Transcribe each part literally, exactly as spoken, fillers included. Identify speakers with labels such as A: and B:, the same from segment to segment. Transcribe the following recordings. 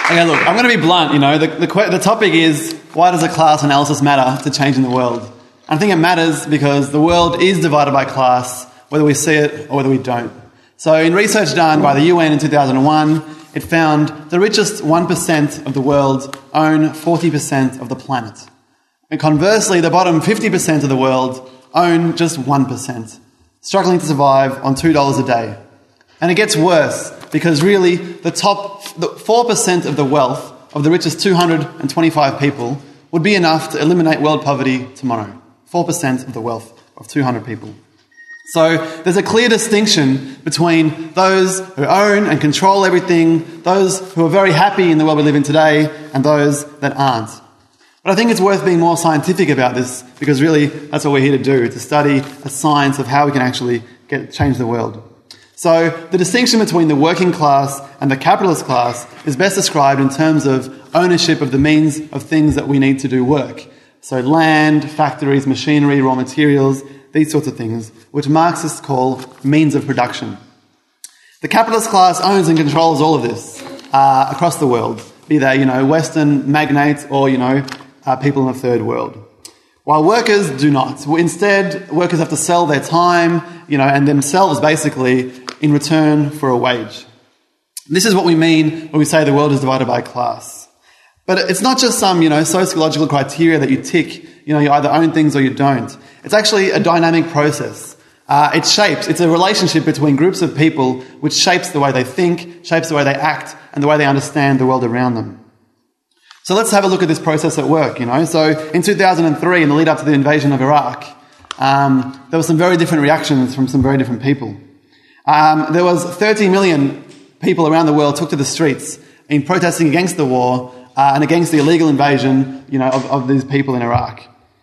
A: Okay, look, I'm going to be blunt, you know. The, the, the topic is, why does a class analysis matter to change in the world? And I think it matters because the world is divided by class, whether we see it or whether we don't. So in research done by the U N in two thousand one, it found the richest one percent of the world own forty percent of the planet. And conversely, the bottom fifty percent of the world own just one percent, struggling to survive on two dollars a day. And it gets worse because really the top the four percent of the wealth of the richest two hundred twenty-five people would be enough to eliminate world poverty tomorrow. four percent of the wealth of two hundred people. So there's a clear distinction between those who own and control everything, those who are very happy in the world we live in today, and those that aren't. But I think it's worth being more scientific about this because really that's what we're here to do, to study a science of how we can actually get change the world. So the distinction between the working class and the capitalist class is best described in terms of ownership of the means of things that we need to do work. So land, factories, machinery, raw materials, these sorts of things, which Marxists call means of production. The capitalist class owns and controls all of this uh, across the world, be they, you know, Western magnates or, you know, uh, people in the third world. While workers do not. Instead, workers have to sell their time, you know, and themselves basically in return for a wage. This is what we mean when we say the world is divided by class. But it's not just some, you know, sociological criteria that you tick. You know, you either own things or you don't. It's actually a dynamic process. Uh, it shapes, it's a relationship between groups of people which shapes the way they think, shapes the way they act, and the way they understand the world around them. So let's have a look at this process at work, you know. So in two thousand three, in the lead up to the invasion of Iraq, um, there were some very different reactions from some very different people. Um, there was thirty million people around the world took to the streets in protesting against the war uh, and against the illegal invasion, you know, of, of these people in Iraq.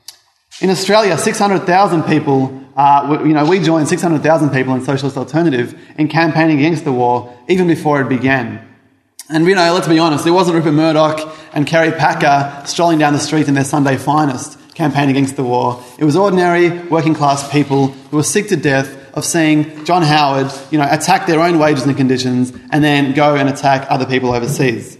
A: In Australia, six hundred thousand people, uh, you know, we joined six hundred thousand people in Socialist Alternative in campaigning against the war even before it began. And, you know, let's be honest, it wasn't Rupert Murdoch and Kerry Packer strolling down the street in their Sunday finest campaigning against the war. It was ordinary working class people who were sick to death of seeing John Howard, you know, attack their own wages and conditions and then go and attack other people overseas.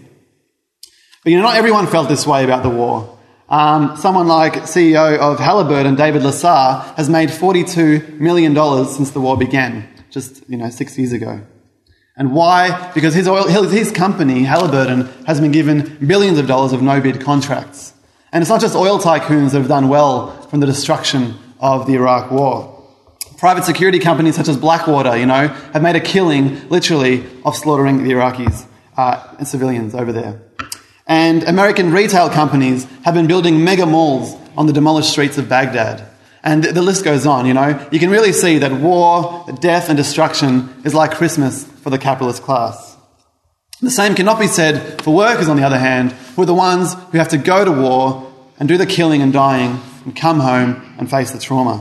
A: But, you know, not everyone felt this way about the war. Um, someone like C E O of Halliburton, David Lassar, has made forty-two million dollars since the war began, just, you know, six years ago. And why? Because his oil, his company, Halliburton, has been given billions of dollars of no-bid contracts. And it's not just oil tycoons that have done well from the destruction of the Iraq war. Private security companies such as Blackwater, you know, have made a killing, literally, of slaughtering the Iraqis uh, and civilians over there. And American retail companies have been building mega malls on the demolished streets of Baghdad. And the list goes on, you know. You can really see that war, death and destruction is like Christmas for the capitalist class. The same cannot be said for workers, on the other hand, who are the ones who have to go to war and do the killing and dying and come home and face the trauma.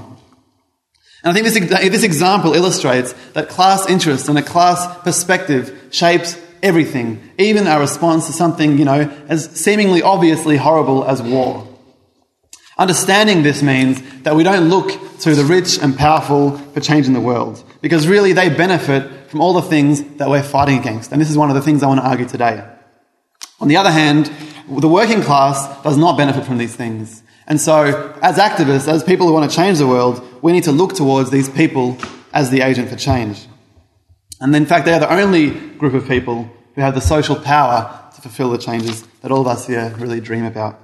A: And I think this, this example illustrates that class interest and a class perspective shapes everything, even our response to something, you know, as seemingly obviously horrible as war. Understanding this means that we don't look to the rich and powerful for change in the world, because really they benefit from all the things that we're fighting against. And this is one of the things I want to argue today. On the other hand, the working class does not benefit from these things. And so, as activists, as people who want to change the world, we need to look towards these people as the agent for change. And in fact, they are the only group of people who have the social power to fulfill the changes that all of us here really dream about.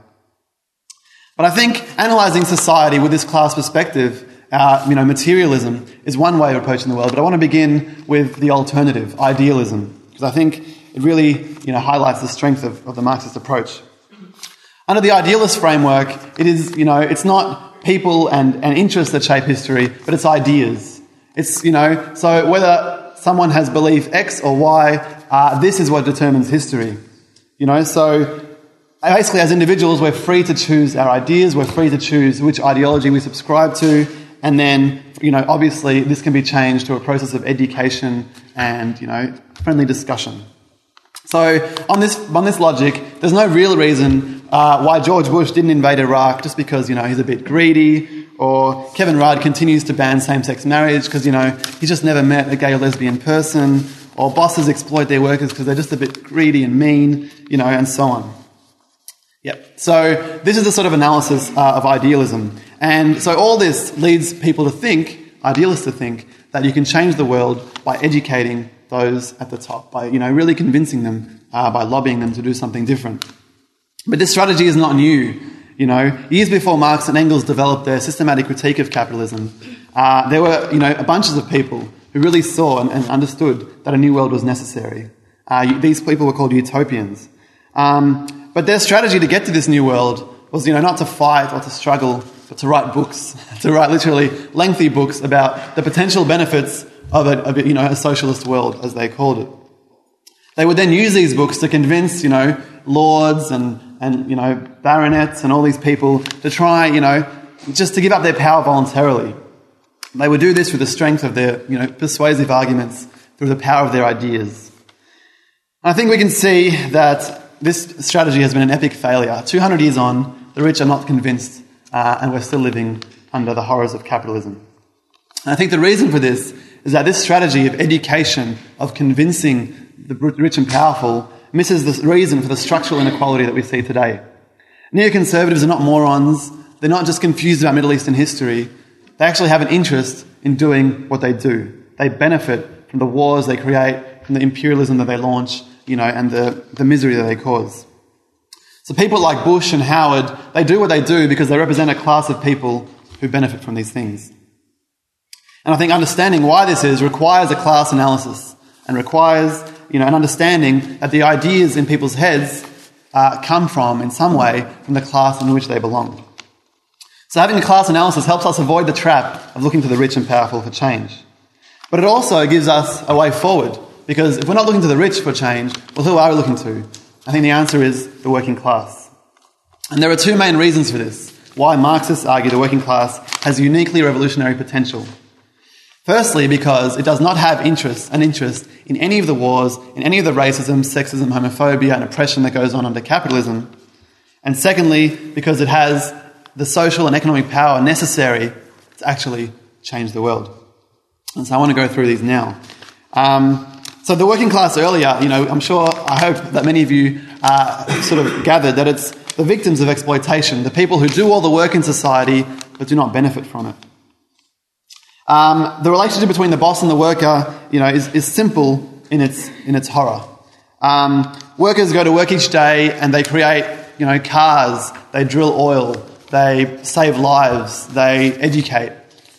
A: But I think analysing society with this class perspective, uh, you know, materialism, is one way of approaching the world. But I want to begin with the alternative, idealism, because I think it really, you know, highlights the strength of, of the Marxist approach. Under the idealist framework, it is, you know, it's not people and, and interests that shape history, but it's ideas. It's, you know, so whether someone has belief X or Y, uh, this is what determines history. You know, so basically, as individuals, we're free to choose our ideas, we're free to choose which ideology we subscribe to, and then, you know, obviously this can be changed to a process of education and, you know, friendly discussion. So on this on this logic, there's no real reason uh, why George Bush didn't invade Iraq just because, you know, he's a bit greedy, or Kevin Rudd continues to ban same-sex marriage because, you know, he's just never met a gay or lesbian person, or bosses exploit their workers because they're just a bit greedy and mean, you know, and so on. Yep. So this is the sort of analysis uh, of idealism. And so all this leads people to think, idealists to think, that you can change the world by educating those at the top, by, you know, really convincing them, uh, by lobbying them to do something different. But this strategy is not new. You know, years before Marx and Engels developed their systematic critique of capitalism, uh, there were, you know, bunches of people who really saw and, and understood that a new world was necessary. Uh, these people were called utopians. Um, but their strategy to get to this new world was, you know, not to fight or to struggle, but to write books, to write literally lengthy books about the potential benefits of a, of a, you know, a socialist world, as they called it. They would then use these books to convince, you know, lords and, and, you know, baronets and all these people to try, you know, just to give up their power voluntarily. They would do this with the strength of their, you know, persuasive arguments, through the power of their ideas. And I think we can see that this strategy has been an epic failure. two hundred years on, the rich are not convinced, uh, and we're still living under the horrors of capitalism. And I think the reason for this is that this strategy of education, of convincing the rich and powerful, misses the reason for the structural inequality that we see today. Neoconservatives are not morons. They're not just confused about Middle Eastern history. They actually have an interest in doing what they do. They benefit from the wars they create, from the imperialism that they launch, you know, and the, the misery that they cause. So people like Bush and Howard, they do what they do because they represent a class of people who benefit from these things. And I think understanding why this is requires a class analysis and requires, you know, an understanding that the ideas in people's heads uh, come from, in some way, from the class in which they belong. So having a class analysis helps us avoid the trap of looking to the rich and powerful for change. But it also gives us a way forward, because if we're not looking to the rich for change, well, who are we looking to? I think the answer is the working class. And there are two main reasons for this, why Marxists argue the working class has uniquely revolutionary potential. Firstly, because it does not have interest, an interest in any of the wars, in any of the racism, sexism, homophobia and oppression that goes on under capitalism. And secondly, because it has the social and economic power necessary to actually change the world. And so I want to go through these now. Um, so the working class earlier, you know, I'm sure, I hope that many of you uh, sort of gathered that it's the victims of exploitation, the people who do all the work in society but do not benefit from it. Um, the relationship between the boss and the worker, you know, is, is simple in its in its horror. Um, workers go to work each day and they create, you know, cars, they drill oil, they save lives, they educate.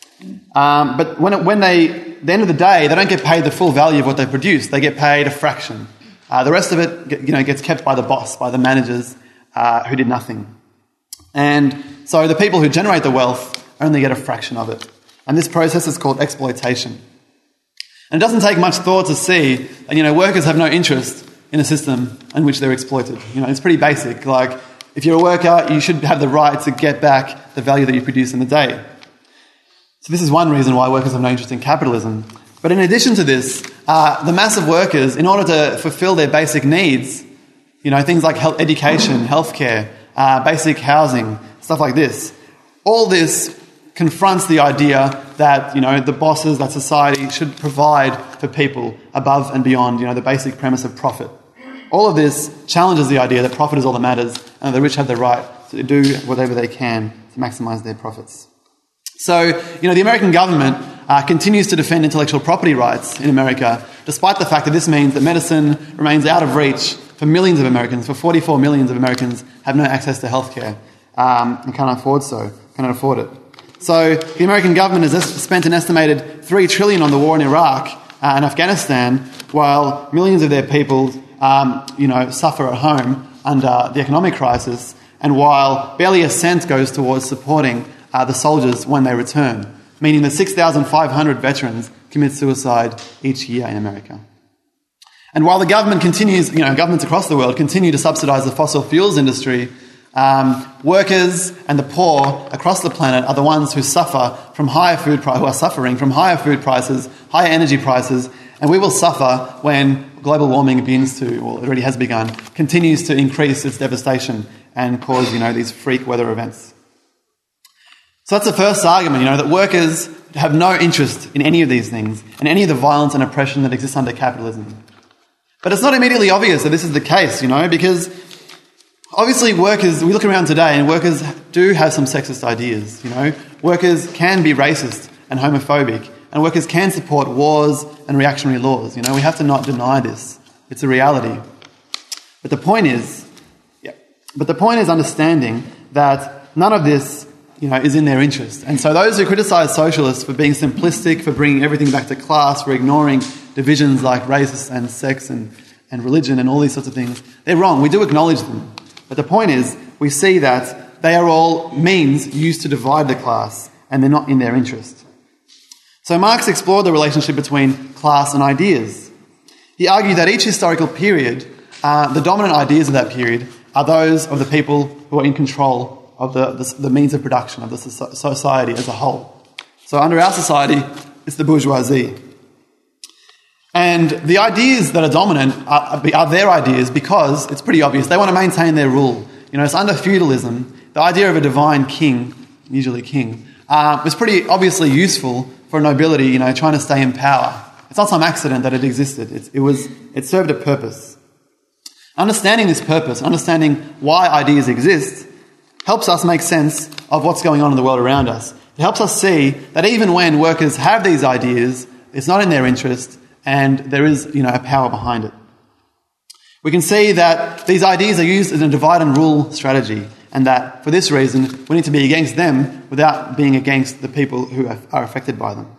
A: Um, but when it, when they, at the end of the day, they don't get paid the full value of what they produce. They get paid a fraction. Uh, the rest of it, you know, gets kept by the boss, by the managers uh, who did nothing. And so the people who generate the wealth only get a fraction of it. And this process is called exploitation. And it doesn't take much thought to see that, you know, workers have no interest in a system in which they're exploited. You know, it's pretty basic. Like, if you're a worker, you should have the right to get back the value that you produce in the day. So this is one reason why workers have no interest in capitalism. But in addition to this, uh, the mass of workers, in order to fulfill their basic needs, you know, things like health, education, healthcare, uh, basic housing, stuff like this, all this confronts the idea that, you know, the bosses, that society should provide for people above and beyond, you know, the basic premise of profit. All of this challenges the idea that profit is all that matters and the rich have the right to do whatever they can to maximise their profits. So, you know, the American government uh, continues to defend intellectual property rights in America, despite the fact that this means that medicine remains out of reach for millions of Americans, for forty-four million of Americans have no access to healthcare um, and can't afford so, cannot afford it. So the American government has spent an estimated three trillion dollars on the war in Iraq uh, and Afghanistan, while millions of their people, um, you know, suffer at home under the economic crisis, and while barely a cent goes towards supporting uh, the soldiers when they return, meaning that six thousand five hundred veterans commit suicide each year in America. And while the government continues, you know, governments across the world continue to subsidise the fossil fuels industry, Um, workers and the poor across the planet are the ones who suffer from higher food pri- who are suffering from higher food prices, higher energy prices, and we will suffer when global warming begins to, or it already has begun, continues to increase its devastation and cause, you know, these freak weather events. So that's the first argument, you know, that workers have no interest in any of these things and any of the violence and oppression that exists under capitalism. But it's not immediately obvious that this is the case, you know, because obviously workers, we look around today and workers do have some sexist ideas, you know. Workers can be racist and homophobic, and workers can support wars and reactionary laws, you know. We have to not deny this. It's a reality. But the point is, yeah, but the point is understanding that none of this, you know, is in their interest. And so those who criticise socialists for being simplistic, for bringing everything back to class, for ignoring divisions like race and sex and, and religion and all these sorts of things, they're wrong. We do acknowledge them. But the point is, we see that they are all means used to divide the class, and they're not in their interest. So Marx explored the relationship between class and ideas. He argued that each historical period, uh, the dominant ideas of that period are those of the people who are in control of the, the, the means of production of the society as a whole. So under our society, it's the bourgeoisie. And the ideas that are dominant are, are their ideas because it's pretty obvious. They want to maintain their rule. You know, it's under feudalism. The idea of a divine king, usually king, uh, was pretty obviously useful for nobility, you know, trying to stay in power. It's not some accident that it existed. It, it was, it served a purpose. Understanding this purpose, understanding why ideas exist, helps us make sense of what's going on in the world around us. It helps us see that even when workers have these ideas, it's not in their interest, and there is, you know, a power behind it. We can see that these ideas are used as a divide and rule strategy, and that for this reason we need to be against them without being against the people who are affected by them.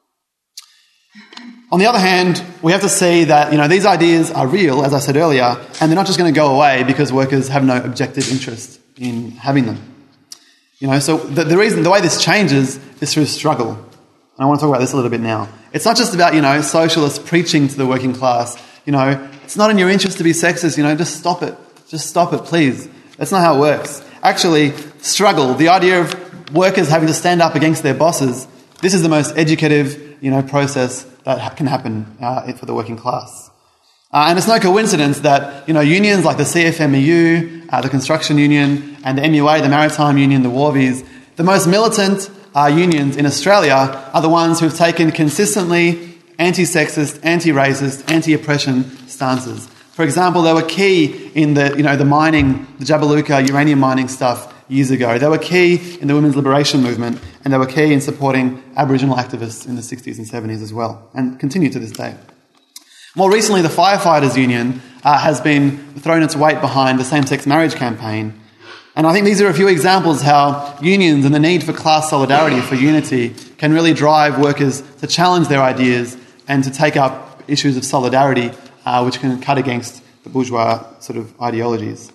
A: On the other hand, we have to see that, you know, these ideas are real, as I said earlier, and they're not just going to go away because workers have no objective interest in having them. You know, so the, the reason, the way this changes is through struggle. And I want to talk about this a little bit now. It's not just about, you know, socialists preaching to the working class, you know, it's not in your interest to be sexist, you know, just stop it. Just stop it, please. That's not how it works. Actually, struggle, the idea of workers having to stand up against their bosses, this is the most educative, you know, process that ha- can happen uh, for the working class. Uh, and it's no coincidence that, you know, unions like the C F M E U, uh, the Construction Union, and the M U A, the Maritime Union, the Warvies, the most militant uh, unions in Australia are the ones who have taken consistently anti-sexist, anti-racist, anti-oppression stances. For example, they were key in the, you know, the mining, the Jabiluka uranium mining stuff years ago. They were key in the women's liberation movement, and they were key in supporting Aboriginal activists in the sixties and seventies as well, and continue to this day. More recently, the Firefighters Union uh, has been thrown its weight behind the same-sex marriage campaign. And I think these are a few examples how unions and the need for class solidarity, for unity, can really drive workers to challenge their ideas and to take up issues of solidarity, uh, which can cut against the bourgeois sort of ideologies.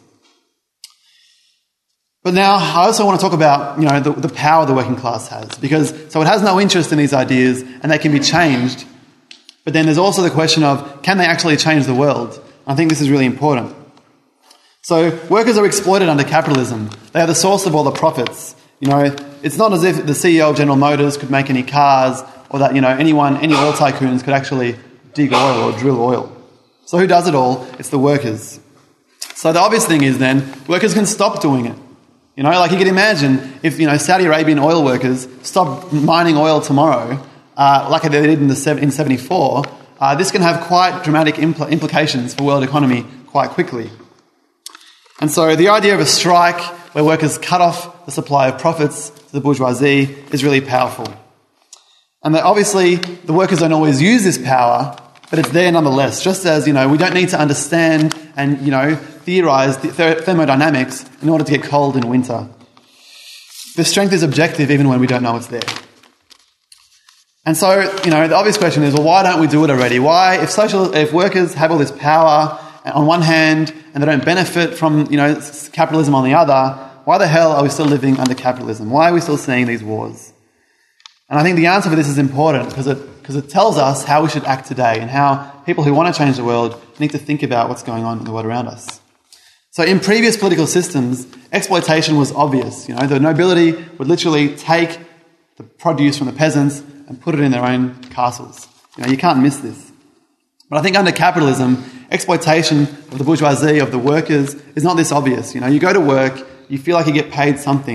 A: But now I also want to talk about, you know, the, the power the working class has, because so it has no interest in these ideas and they can be changed. But then there's also the question of, can they actually change the world? I think this is really important. So workers are exploited under capitalism. They are the source of all the profits. You know, it's not as if the C E O of General Motors could make any cars, or that, you know, anyone, any oil tycoons could actually dig oil or drill oil. So who does it all? It's the workers. So the obvious thing is then, workers can stop doing it. You know, like you can imagine if, you know, Saudi Arabian oil workers stopped mining oil tomorrow, uh, like they did in the in seventy-four, uh, this can have quite dramatic impl- implications for world economy quite quickly. And so the idea of a strike where workers cut off the supply of profits to the bourgeoisie is really powerful. And that obviously the workers don't always use this power, but it's there nonetheless. Just as, you know, we don't need to understand and, you know, theorise the th- thermodynamics in order to get cold in winter. The strength is objective even when we don't know it's there. And so, you know, the obvious question is, well, why don't we do it already? Why, if social, if workers have all this power on one hand and they don't benefit from, you know, capitalism on the other, why the hell are we still living under capitalism? Why are we still seeing these wars? And I think the answer for this is important because it because it tells us how we should act today and how people who want to change the world need to think about what's going on in the world around us. So in previous political systems, exploitation was obvious. You know, the nobility would literally take the produce from the peasants and put it in their own castles. You know, you can't miss this. But I think under capitalism, exploitation of the bourgeoisie, of the workers, is not this obvious. You know, you go to work, you feel like you get paid something,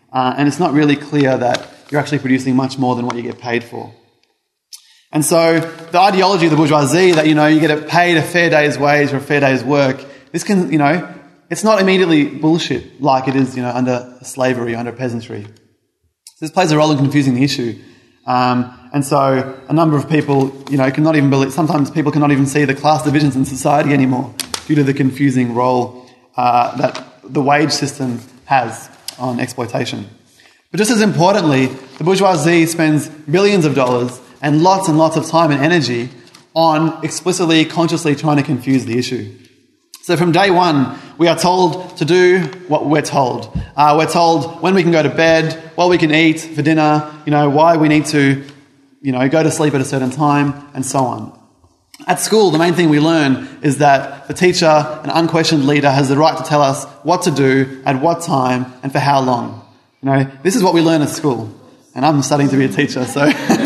A: uh, and it's not really clear that you're actually producing much more than what you get paid for. And so the ideology of the bourgeoisie that, you know, you get paid a fair day's wage or a fair day's work, this can, you know, it's not immediately bullshit like it is, you know, under slavery, under peasantry. So this plays a role in confusing the issue. Um, and so a number of people, you know, cannot even believe, sometimes people cannot even see the class divisions in society anymore due to the confusing role uh, that the wage system has on exploitation. But just as importantly, the bourgeoisie spends billions of dollars and lots and lots of time and energy on explicitly, consciously trying to confuse the issue. So from day one, we are told to do what we're told. Uh, we're told when we can go to bed, what we can eat for dinner, you know, why we need to, you know, go to sleep at a certain time, and so on. At school, the main thing we learn is that the teacher, an unquestioned leader, has the right to tell us what to do, at what time, and for how long. You know, this is what we learn at school. And I'm studying to be a teacher, so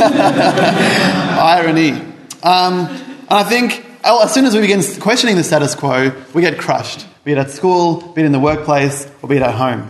A: irony. Um, and I think as soon as we begin questioning the status quo, we get crushed, be it at school, be it in the workplace, or be it at home.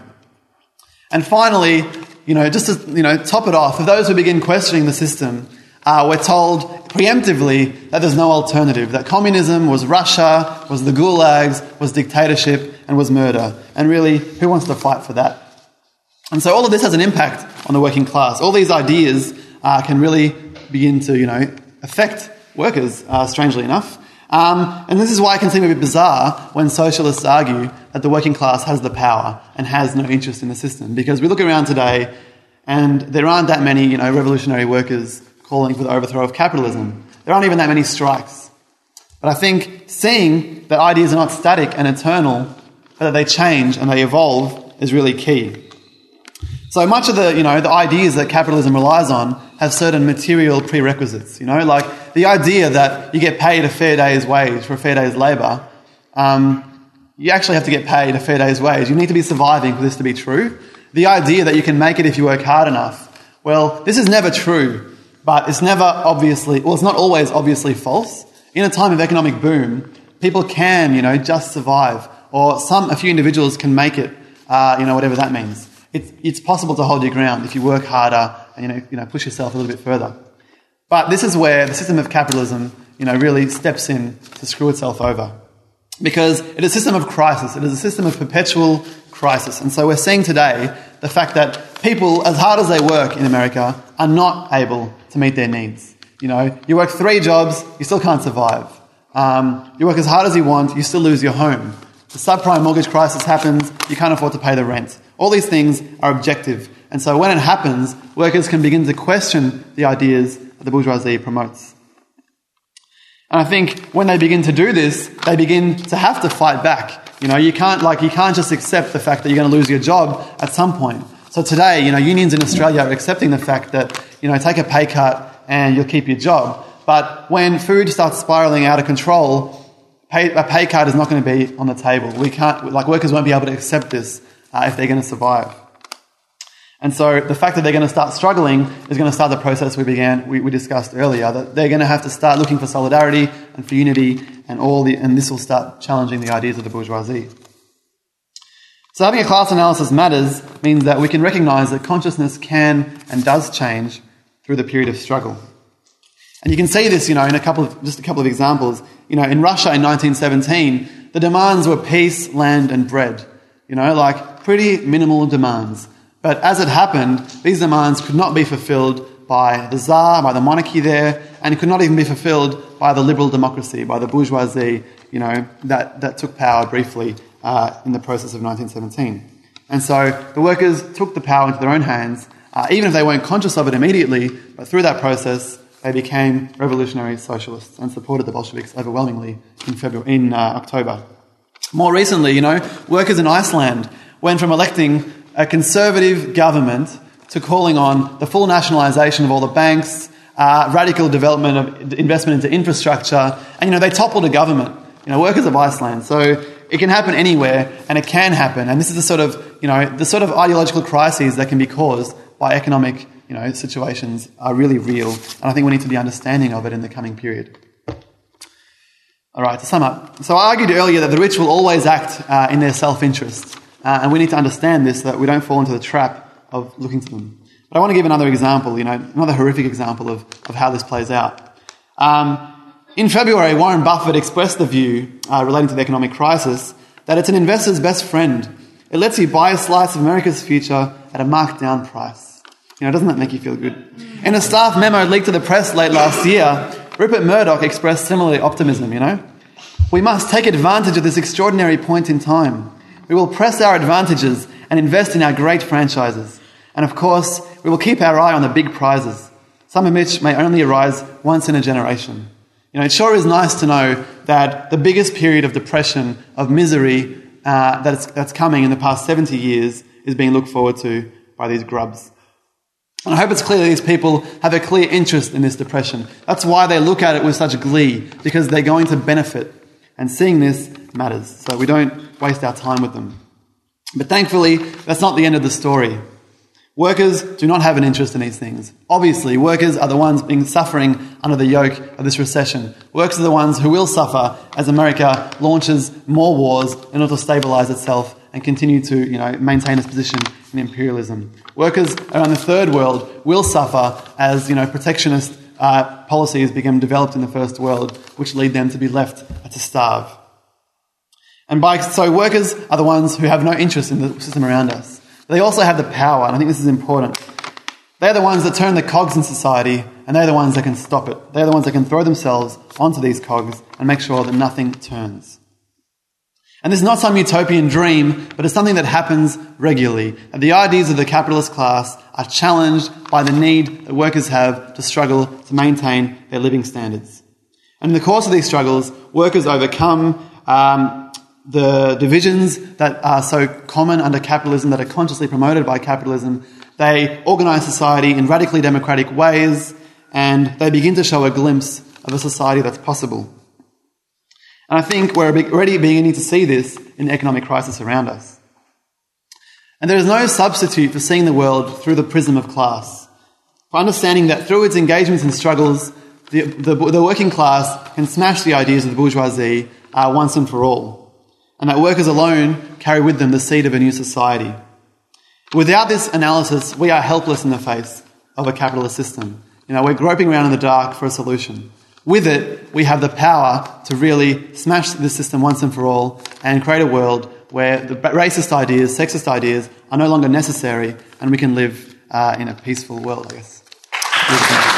A: And finally, you know, just to you know top it off, for those who begin questioning the system, uh, we're told preemptively that there's no alternative, that communism was Russia, was the gulags, was dictatorship, and was murder. And really, who wants to fight for that? And so all of this has an impact on the working class. All these ideas uh, can really begin to, you know, affect workers, uh, strangely enough. Um, and this is why it can seem a bit bizarre when socialists argue that the working class has the power and has no interest in the system. Because we look around today and there aren't that many, you know, revolutionary workers calling for the overthrow of capitalism. There aren't even that many strikes. But I think seeing that ideas are not static and eternal, but that they change and they evolve is really key. So much of the, you know, the ideas that capitalism relies on have certain material prerequisites, you know, like the idea that you get paid a fair day's wage for a fair day's labour. Um, you actually have to get paid a fair day's wage. You need to be surviving for this to be true. The idea that you can make it if you work hard enough. Well, this is never true, but it's never obviously, well, it's not always obviously false. In a time of economic boom, people can, you know, just survive, or some, a few individuals can make it, uh, you know, whatever that means. It's, it's possible to hold your ground if you work harder and, you know, you know, push yourself a little bit further. But this is where the system of capitalism, you know, really steps in to screw itself over. Because it is a system of crisis. It is a system of perpetual crisis. And so we're seeing today the fact that people, as hard as they work in America, are not able to meet their needs. You know, you work three jobs, you still can't survive. Um, you work as hard as you want, you still lose your home. The subprime mortgage crisis happens, you can't afford to pay the rent. All these things are objective. And so when it happens, workers can begin to question the ideas that the bourgeoisie promotes. And I think when they begin to do this, they begin to have to fight back. You know, you can't like you can't just accept the fact that you're going to lose your job at some point. So today, you know, unions in Australia are accepting the fact that, you know, take a pay cut and you'll keep your job. But when food starts spiralling out of control, pay, a pay cut is not going to be on the table. We can't, like workers won't be able to accept this uh, if they're going to survive. And so the fact that they're going to start struggling is going to start the process we began, we, we discussed earlier, that they're going to have to start looking for solidarity and for unity, and all the, and this will start challenging the ideas of the bourgeoisie. So having a class analysis matters means that we can recognise that consciousness can and does change through the period of struggle. And you can see this, you know, in a couple of, just a couple of examples. You know, in Russia in nineteen seventeen, the demands were peace, land and bread. You know, like pretty minimal demands. But as it happened, these demands could not be fulfilled by the Tsar, by the monarchy there, and it could not even be fulfilled by the liberal democracy, by the bourgeoisie, you know, that, that took power briefly uh, in the process of nineteen seventeen. And so the workers took the power into their own hands, uh, even if they weren't conscious of it immediately, but through that process, they became revolutionary socialists and supported the Bolsheviks overwhelmingly in February, in uh, October. More recently, you know, workers in Iceland went from electing a conservative government to calling on the full nationalisation of all the banks, uh, radical development of investment into infrastructure, and, you know, they toppled a government, you know, workers of Iceland. So it can happen anywhere, and it can happen. And this is the sort of, you know, the sort of ideological crises that can be caused by economic, you know, situations are really real. And I think we need to be understanding of it in the coming period. All right, to sum up. So I argued earlier that the rich will always act uh, in their self-interest. Uh, and we need to understand this so that we don't fall into the trap of looking to them. But I want to give another example, you know, another horrific example of, of how this plays out. Um, in February, Warren Buffett expressed the view uh, relating to the economic crisis that it's an investor's best friend. It lets you buy a slice of America's future at a marked down price. You know, doesn't that make you feel good? In a staff memo leaked to the press late last year, Rupert Murdoch expressed similar optimism, you know. We must take advantage of this extraordinary point in time. We will press our advantages and invest in our great franchises. And of course, we will keep our eye on the big prizes, some of which may only arise once in a generation. You know, it sure is nice to know that the biggest period of depression, of misery uh, that's, that's coming in the past seventy years is being looked forward to by these grubs. And I hope it's clear that these people have a clear interest in this depression. That's why they look at it with such glee, because they're going to benefit. And seeing this matters, so we don't waste our time with them. But thankfully, that's not the end of the story. Workers do not have an interest in these things. Obviously, workers are the ones being suffering under the yoke of this recession. Workers are the ones who will suffer as America launches more wars in order to stabilise itself and continue to, you know, maintain its position in imperialism. Workers around the third world will suffer as, you know, protectionist uh, policies become developed in the first world, which lead them to be left to starve. And by so workers are the ones who have no interest in the system around us. They also have the power, and I think this is important. They're the ones that turn the cogs in society, and they're the ones that can stop it. They're the ones that can throw themselves onto these cogs and make sure that nothing turns. And this is not some utopian dream, but it's something that happens regularly. And the ideas of the capitalist class are challenged by the need that workers have to struggle to maintain their living standards. And in the course of these struggles, workers overcome um, the divisions that are so common under capitalism, that are consciously promoted by capitalism. They organise society in radically democratic ways, and they begin to show a glimpse of a society that's possible. And I think we're already beginning to see this in the economic crisis around us. And there is no substitute for seeing the world through the prism of class, for understanding that through its engagements and struggles, the, the, the working class can smash the ideas of the bourgeoisie uh, once and for all, and that workers alone carry with them the seed of a new society. Without this analysis, we are helpless in the face of a capitalist system. You know, we're groping around in the dark for a solution. With it, we have the power to really smash this system once and for all and create a world where the racist ideas, sexist ideas are no longer necessary, and we can live uh, in a peaceful world, I guess.